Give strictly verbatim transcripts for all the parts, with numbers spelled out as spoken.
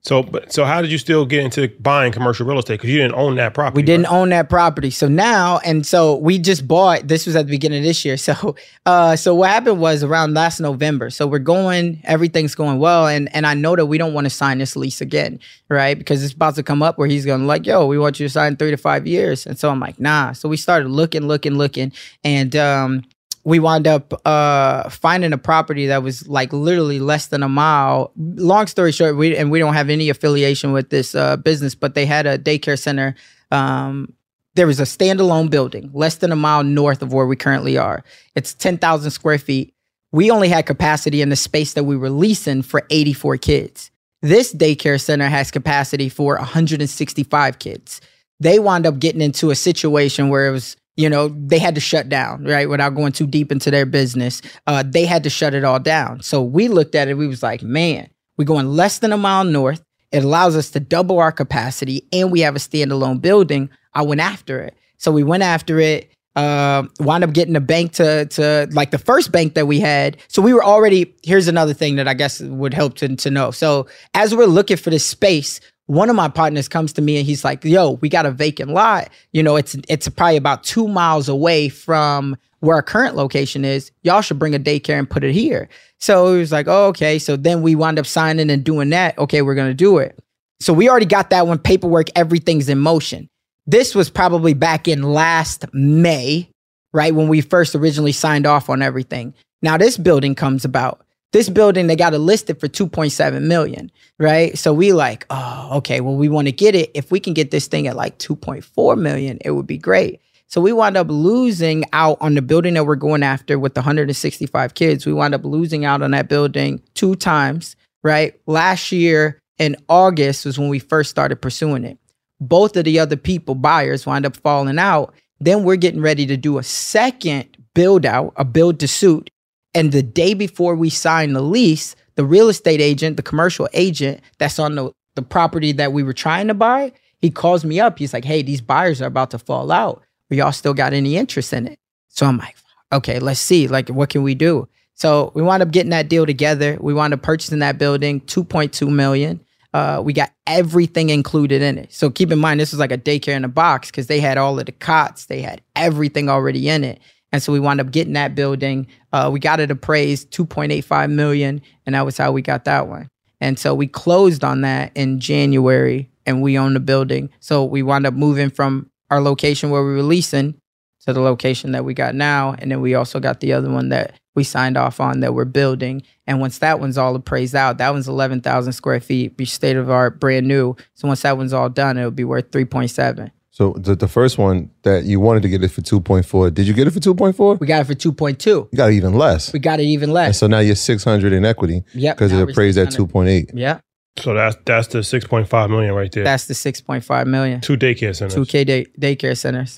So, but so how did you still get into buying commercial real estate? Because you didn't own that property. We didn't right? own that property. So now, and so we just bought, this was at the beginning of this year. So, uh, so what happened was around last November. So we're going, everything's going well. And, and I know that we don't want to sign this lease again, right? Because it's about to come up where he's going to like, yo, we want you to sign three to five years. And so I'm like, nah. So we started looking, looking, looking. And, um, we wound up uh, finding a property that was like literally less than a mile. Long story short, we and we don't have any affiliation with this uh, business, but they had a daycare center. Um, there was a standalone building less than a mile north of where we currently are. It's ten thousand square feet. We only had capacity in the space that we were leasing for eighty-four kids. This daycare center has capacity for one hundred sixty-five kids. They wound up getting into a situation where it was, you know, they had to shut down, right? Without going too deep into their business, uh, they had to shut it all down. So we looked at it. We was like, man, we're going less than a mile north. It allows us to double our capacity and we have a standalone building. I went after it. So we went after it, uh, wound up getting a bank to, to like the first bank that we had. So we were already, here's another thing that I guess would help to, to know. So as we're looking for this space, one of my partners comes to me and he's like, yo, we got a vacant lot. You know, it's it's probably about two miles away from where our current location is. Y'all should bring a daycare and put it here. So he was like, oh, okay. So then we wound up signing and doing that. Okay, we're going to do it. So we already got that one, paperwork, everything's in motion. This was probably back in last May, right? When we first originally signed off on everything. Now this building comes about. This building, they got it listed for two point seven million, right? So we like, oh, okay, well, we want to get it. If we can get this thing at like two point four million, it would be great. So we wound up losing out on the building that we're going after with the one hundred sixty-five kids. We wound up losing out on that building two times, right? Last year in August was when we first started pursuing it. Both of the other people, buyers, wound up falling out. Then we're getting ready to do a second build out, a build to suit. And the day before we signed the lease, the real estate agent, the commercial agent that's on the, the property that we were trying to buy, he calls me up. He's like, hey, these buyers are about to fall out. But y'all still got any interest in it? So I'm like, okay, let's see. Like, what can we do? So we wound up getting that deal together. We wound up purchasing that building, two point two million dollars. Uh, we got everything included in it. So keep in mind, this was like a daycare in a box because they had all of the cots. They had everything already in it. And so we wound up getting that building. Uh, we got it appraised two point eight five million dollars, and that was how we got that one. And so we closed on that in January, and we own the building. So we wound up moving from our location where we were leasing to the location that we got now. And then we also got the other one that we signed off on that we're building. And once that one's all appraised out, that one's eleven thousand square feet, be state of art, brand new. So once that one's all done, it'll be worth three point seven. So the, the first one that you wanted to get it for two point four, did you get it for two point four? We got it for two point two. You got it even less. We got it even less. And so now you're six hundred in equity. Yep. Because it appraised at two point eight. Yeah. So that's that's the six point five million right there. That's the six point five million. Two daycare centers. Two K day, daycare centers.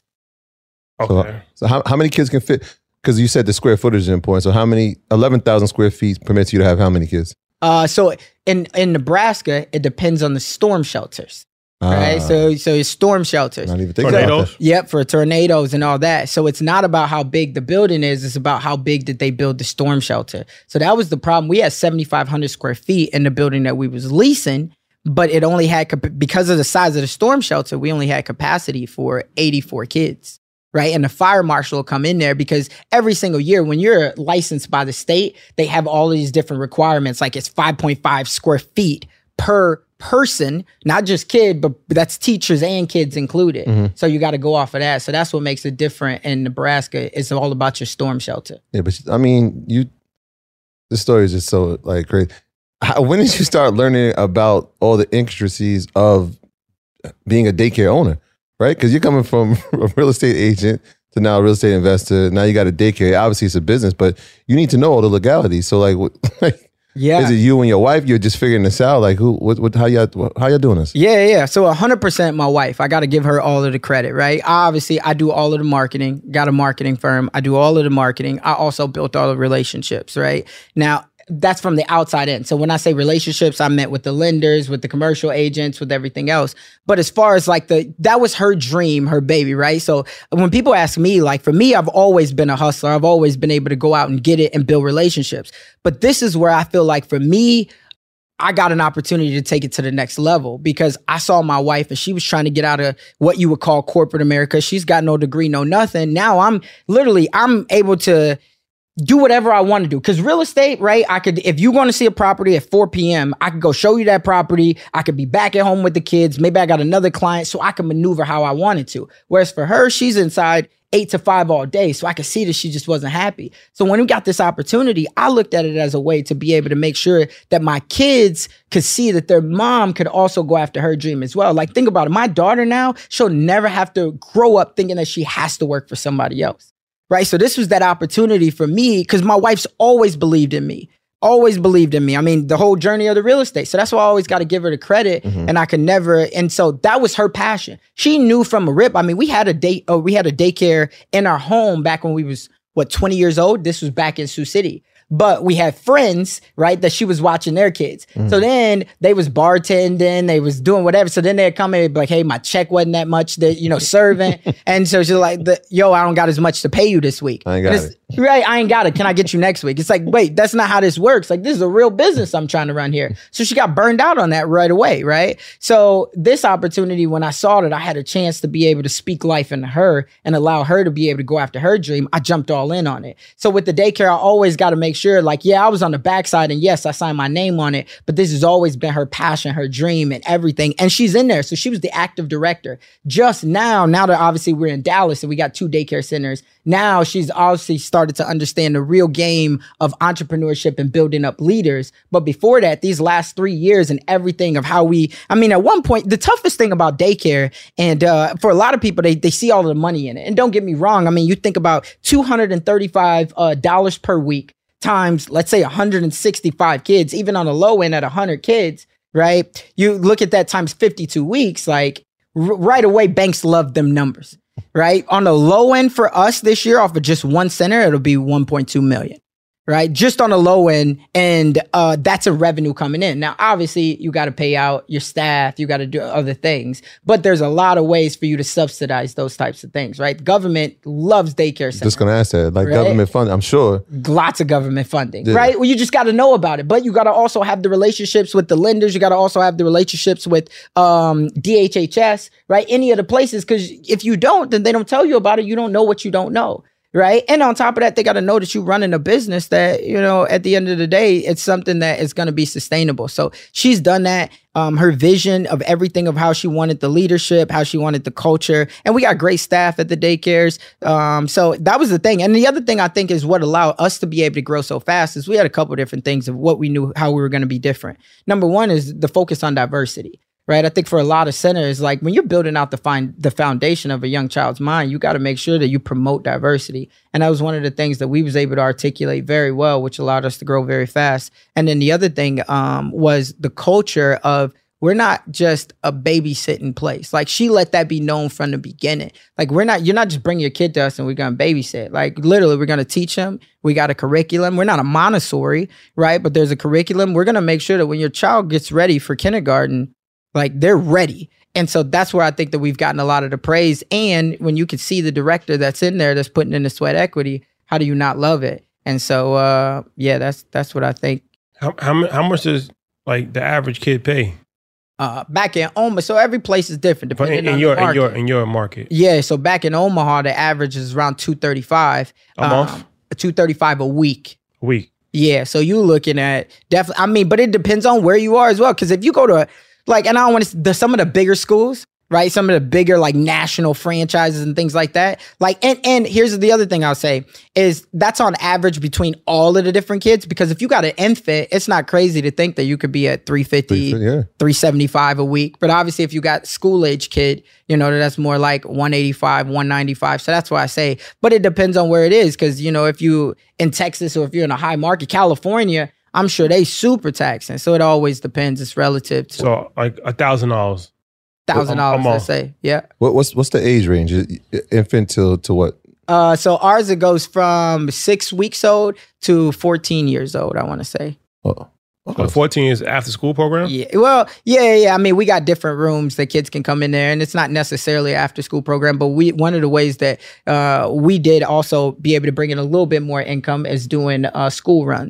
Okay. So, so how, how many kids can fit? Because you said the square footage is important. So how many, eleven thousand square feet permits you to have how many kids? Uh, so in, in Nebraska, it depends on the storm shelters. Right, Ah. so so it's storm shelters. Not even thinking Tornadoes? about that. Yep, for tornadoes and all that. So it's not about how big the building is; it's about how big did they build the storm shelter. So that was the problem. We had seventy-five hundred square feet in the building that we was leasing, but it only had cap- because of the size of the storm shelter, we only had capacity for eighty-four kids. Right, and the fire marshal will come in there because every single year when you're licensed by the state, they have all of these different requirements. Like it's five point five square feet per person, not just kid, but that's teachers and kids included. Mm-hmm. So you got to go off of that. So that's what makes it different in Nebraska. It's all about your storm shelter. Yeah, but I mean, you. This story is just so like crazy. How, when did you start learning about all the intricacies of being a daycare owner? Right, because you're coming from a real estate agent to now a real estate investor. Now you got a daycare. Obviously, it's a business, but you need to know all the legalities. So, like, what, like. Yeah. Is it you and your wife? You're just figuring this out? Like, who, what, what, how y'all, how y'all doing this? Yeah, yeah. So one hundred percent my wife. I got to give her all of the credit, right? Obviously, I do all of the marketing. Got a marketing firm. I do all of the marketing. I also built all the relationships, right? Now, that's from the outside in. So when I say relationships, I meant with the lenders, with the commercial agents, with everything else. But as far as like the, that was her dream, her baby, right? So when people ask me, like for me, I've always been a hustler. I've always been able to go out and get it and build relationships. But this is where I feel like for me, I got an opportunity to take it to the next level because I saw my wife and she was trying to get out of what you would call corporate America. She's got no degree, no nothing. Now I'm literally, I'm able to do whatever I want to do. Because real estate, right? I could, if you want to see a property at four p.m., I could go show you that property. I could be back at home with the kids. Maybe I got another client so I can maneuver how I wanted to. Whereas for her, she's inside eight to five all day. So I could see that she just wasn't happy. So when we got this opportunity, I looked at it as a way to be able to make sure that my kids could see that their mom could also go after her dream as well. Like, think about it. My daughter now, she'll never have to grow up thinking that she has to work for somebody else. Right. So this was that opportunity for me because my wife's always believed in me, always believed in me. I mean, the whole journey of the real estate. So that's why I always got to give her the credit mm-hmm. and I could never. And so that was her passion. She knew from a rip. I mean, we had a day, oh, we had a daycare in our home back when we was, what, twenty years old. This was back in Sioux City. But we had friends, right, that she was watching their kids. Mm. So then they was bartending, they was doing whatever. So then they'd come in and be like, hey, my check wasn't that much, that, you know, serving. And so she's like, the, yo, I don't got as much to pay you this week. I ain't got it. Right, I ain't got it. Can I get you next week? It's like, wait, that's not how this works. Like, this is a real business I'm trying to run here. So she got burned out on that right away, right? So this opportunity, when I saw that I had a chance to be able to speak life into her and allow her to be able to go after her dream, I jumped all in on it. So with the daycare, I always got to make sure, like, yeah, I was on the backside and yes, I signed my name on it, but this has always been her passion, her dream and everything. And she's in there. So she was the active director. Just now, now that obviously we're in Dallas and we got two daycare centers, now she's obviously started to understand the real game of entrepreneurship and building up leaders. But before that, these last three years and everything of how we, I mean, at one point, the toughest thing about daycare, and uh, for a lot of people, they, they see all the money in it. And don't get me wrong. I mean, you think about two hundred thirty-five dollars uh, per week times, let's say one hundred sixty-five kids, even on the low end at one hundred kids, right? You look at that times fifty-two weeks, like r- right away, banks love them numbers. Right? On the low end for us this year off of just one center, it'll be one point two million. Right? Just on the low end. And uh, that's a revenue coming in. Now, obviously, you got to pay out your staff. You got to do other things. But there's a lot of ways for you to subsidize those types of things. Right? The government loves daycare centers. Just going to ask that. Like right? Government funding, I'm sure. Lots of government funding. Yeah. Right? Well, you just got to know about it. But you got to also have the relationships with the lenders. You got to also have the relationships with um, D H H S. Right? Any of the places. Because if you don't, then they don't tell you about it. You don't know what you don't know. Right. And on top of that, they got to know that you're running a business that, you know, at the end of the day, it's something that is going to be sustainable. So she's done that. Um, her vision of everything of how she wanted the leadership, how she wanted the culture. And we got great staff at the daycares. Um, so that was the thing. And the other thing I think is what allowed us to be able to grow so fast is we had a couple of different things of what we knew, how we were going to be different. Number one is the focus on diversity. Right. I think for a lot of centers, like when you're building out the find the foundation of a young child's mind, you got to make sure that you promote diversity. And that was one of the things that we was able to articulate very well, which allowed us to grow very fast. And then the other thing um, was the culture of we're not just a babysitting place. Like she let that be known from the beginning. Like we're not, you're not just bring your kid to us and we're going to babysit. Like literally we're going to teach them. We got a curriculum. We're not a Montessori, right? But there's a curriculum. We're going to make sure that when your child gets ready for kindergarten, like they're ready. And so that's where I think that we've gotten a lot of the praise. And when you can see the director that's in there, that's putting in the sweat equity, how do you not love it? And so, uh, yeah, that's that's what I think. How how, how much does like the average kid pay? Uh, back in Omaha, so every place is different depending in, in on your the market. in your in your market. Yeah, so back in Omaha, the average is around two thirty-five a month, um, two thirty-five a week. A week. Yeah, so you're looking at definitely. I mean, but it depends on where you are as well. Because if you go to like, and I don't want to, the, some of the bigger schools, right? Some of the bigger like national franchises and things like that. Like, and, and here's the other thing I'll say is that's on average between all of the different kids. Because if you got an infant, it's not crazy to think that you could be at three fifty, yeah. three seventy-five a week. But obviously if you got school age kid, you know, that's more like one eighty-five, one ninety-five. So that's why I say, but it depends on where it is. Because, you know, if you in Texas or if you're in a high market, California, I'm sure they super taxing. So it always depends. It's relative to. So like a thousand dollars. Thousand dollars, let's say. Yeah. What, what's what's the age range? Infant to to what? Uh, so ours it goes from six weeks old to fourteen years old. I want to say. Oh. So fourteen is after school program? Yeah. Well, yeah, yeah. I mean, we got different rooms that kids can come in there, and it's not necessarily an after school program. But we one of the ways that uh, we did also be able to bring in a little bit more income is doing uh, school runs.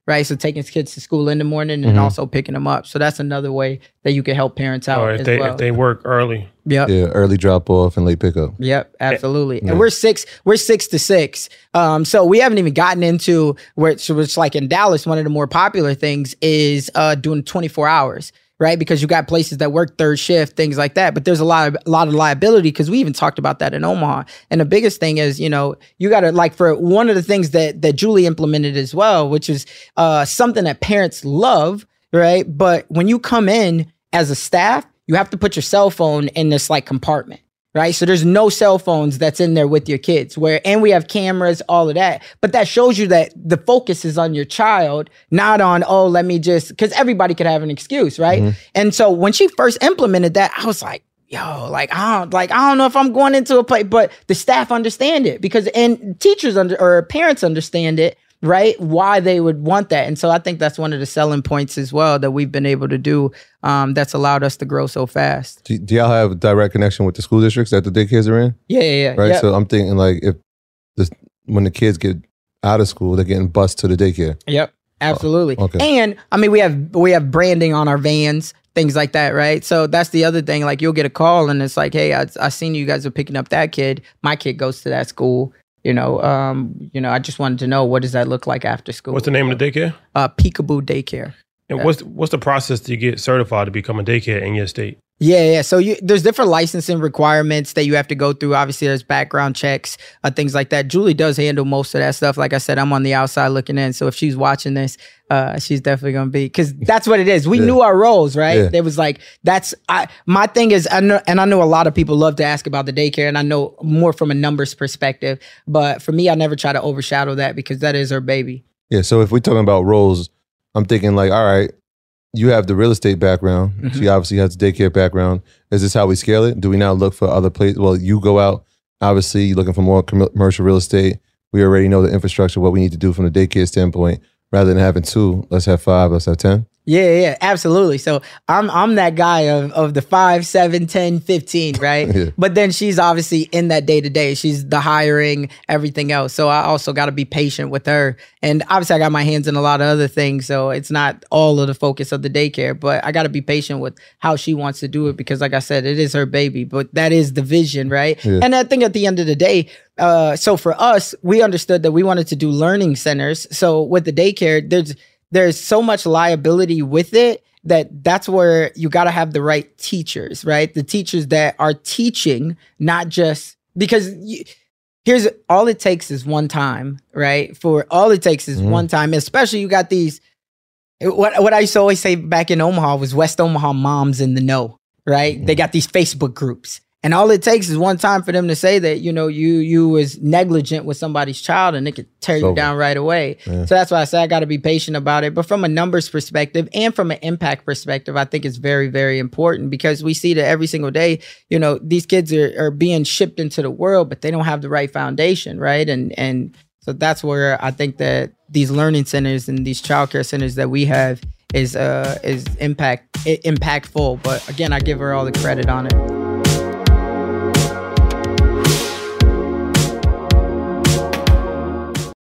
right? So taking kids to school in the morning and Mhm. also picking them up. So that's another way that you can help parents out Or if as they well. if they work early. Yep. Yeah, early drop off and late pickup. Yep, absolutely. Yeah. And we're six, we're six to six. Um, so we haven't even gotten into which which like in Dallas, one of the more popular things is uh doing twenty-four hours, right? Because you got places that work third shift, things like that. But there's a lot of a lot of liability because we even talked about that in Omaha. And the biggest thing is, you know, you gotta like for one of the things that that Julie implemented as well, which is uh something that parents love, right? But when you come in as a staff, you have to put your cell phone in this like compartment, right? So there's no cell phones that's in there with your kids where, and we have cameras, all of that. But that shows you that the focus is on your child, not on, oh, let me just, because everybody could have an excuse, right? Mhm. And so when she first implemented that, I was like, yo, like, I don't, like, I don't know if I'm going into a play, but the staff understand it because, and teachers under, or parents understand it, right? Why they would want that. And so I think that's one of the selling points as well that we've been able to do um, that's allowed us to grow so fast. Do, do y'all have a direct connection with the school districts that the daycares are in? Yeah, yeah, yeah. Right. Yep. So I'm thinking like if this, when the kids get out of school, they're getting bused to the daycare. Yep, absolutely. Oh, okay. And I mean, we have we have branding on our vans, things like that, right? So that's the other thing. Like you'll get a call and it's like, hey, I, I seen you guys are picking up that kid. My kid goes to that school. You know, um, you know, I just wanted to know what does that look like after school? What's the name of the daycare? Uh, Peekaboo Daycare. And what's what's the process to get certified to become a daycare in your state? Yeah, yeah. So you, there's different licensing requirements that you have to go through. Obviously, there's background checks, uh, things like that. Julie does handle most of that stuff. Like I said, I'm on the outside looking in. So if she's watching this, uh, she's definitely gonna be, because that's what it is. We Yeah. knew our roles, right? Yeah. It was like that's I. My thing is, I know, and I know a lot of people love to ask about the daycare, and I know more from a numbers perspective. But for me, I never try to overshadow that because that is her baby. Yeah. So if we're talking about roles, I'm thinking like, all right, you have the real estate background. Mhm. She obviously has the daycare background. Is this how we scale it? Do we now look for other places? Well, you go out, obviously you're looking for more com- commercial real estate. We already know the infrastructure, what we need to do from the daycare standpoint. Rather than having two, let's have five, let's have ten. Yeah, yeah, absolutely. So I'm I'm that guy of of the five, seven, ten, fifteen, right? Yeah. But then she's obviously in that day to day. She's the hiring, everything else. So I also got to be patient with her. And obviously I got my hands in a lot of other things. So it's not all of the focus of the daycare, but I got to be patient with how she wants to do it because like I said, it is her baby, but that is the vision, right? Yeah. And I think at the end of the day, uh, so for us, we understood that we wanted to do learning centers. So with the daycare, there's there's so much liability with it that that's where you got to have the right teachers, right? The teachers that are teaching, not just because you, here's all it takes is one time, right? For all it takes is Mhm. one time, especially you got these, what, what I used to always say back in Omaha was West Omaha moms in the know, right? Mhm. They got these Facebook groups. And all it takes is one time for them to say that, you know, you you was negligent with somebody's child and it could tear you So- down right away. Yeah. So that's why I say I got to be patient about it. But from a numbers perspective and from an impact perspective, I think it's very, very important because we see that every single day, you know, these kids are, are being shipped into the world, but they don't have the right foundation, right? And and so that's where I think that these learning centers and these childcare centers that we have is uh is impact i- impactful. But again, I give her all the credit on it.